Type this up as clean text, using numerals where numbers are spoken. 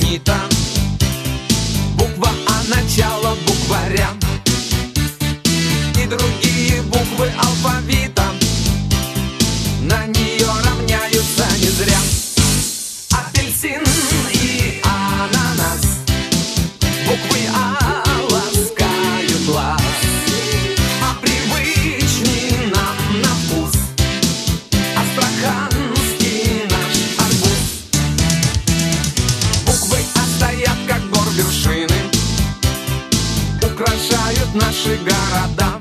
знаменита. Буква А — начало букваря, и другие буквы алфавита на нее равняются не зря. Апельсин и ананас, буквы А ласкают глаз, а привычней нам на вкус астраханский наш арбуз. Буквы А стоят, как гор вершины, украшают наши города.